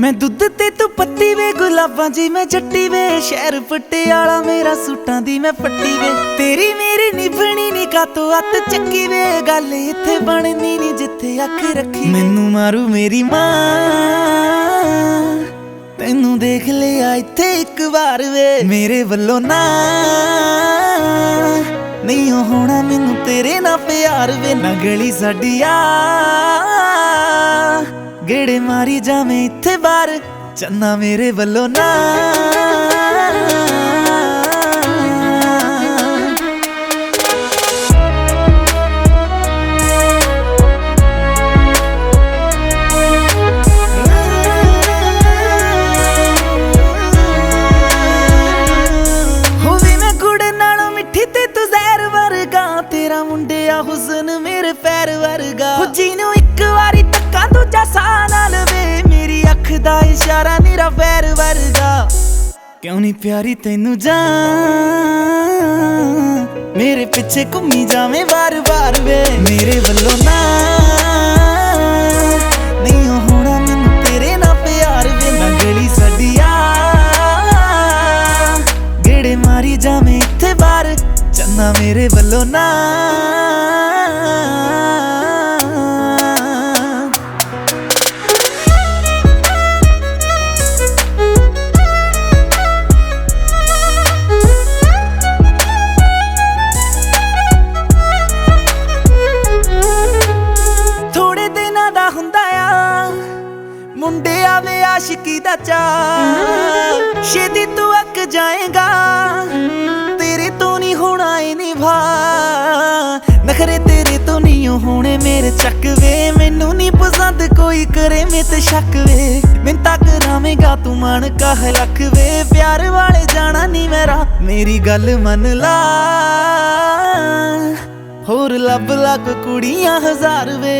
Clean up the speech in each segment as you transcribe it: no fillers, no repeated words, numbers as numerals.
मैं दुध ते तू पत्ती वे, गुलाबां जी मैं जट्टी वे, शहर पटियाला मेरा सूटां दी मैं पट्टी वे। तेरी मेरी निभनी नी कातों अत चक्की वे, गल इत्थे बननी नी जिथे अख रखी। मैनू मारू मेरी मां, तैनू देख लिया इत्थे एक बार वे, मेरे वल्लों ना नहीं होना मैनू तेरे ना प्यार वे। ना गली साडी आ गेड़े मारी जावे इत्थे बार, चन्ना मेरे वल्लों ना। होवी मैं गुड़ नालों मिठी ते तू जहर वर्गा, तेरा मुंडिया हुस्न मेरे पैर वर्गा। जीनू एक वारी तक्का दूजा सा ना लवे, मेरी अख दा इशारा मेरा पैर वर्गा। क्यों नहीं प्यारी तैनू जान, मेरे पिछे घूमी जावे बार बार वे, मेरे वल्लों ना नहीं होना मैनू तेरे ना प्यार वे। ना गली साडी आ गेड़े मारी जावे इत्थे बार, चन्ना मेरे वल्लों ना। मुंडे आवे आशिकी दा चा, छेती तू अक जाएगा, तेरे तो नहीं होना ए निभा। नखरे तेरे तो नहीं होने मेरे चक वे, मैनू नहीं पसंद कोई करे में ते शक वे। मिन्नतां करावेगा तू मन कह लख वे, प्यार वाले जाना नहीं मेरा मेरी गल मन ला। होर लब लग कुड़ियां हजार वे,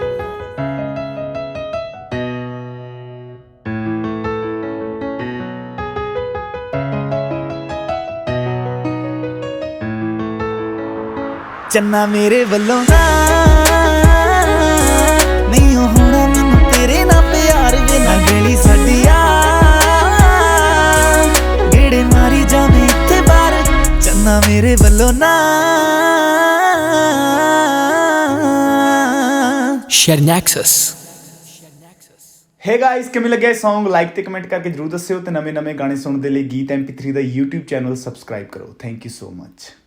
चन्ना मेरे वल्लों ना नहीं होना मैनू तेरे ना प्यार वे। ना गली साडी आ गेड़े मारी जावे इत्थे बार, चन्ना मेरे वल्लों ना। Shernaxus। हे गाइस, किवें लग्या सॉन्ग? लाइक ते कमेंट करके जरूर दस्सिओ ते नਵੇਂ गाने सुनने दे लई गीत MP3 दा YouTube चैनल सबसक्राइब करो। Thank you so much.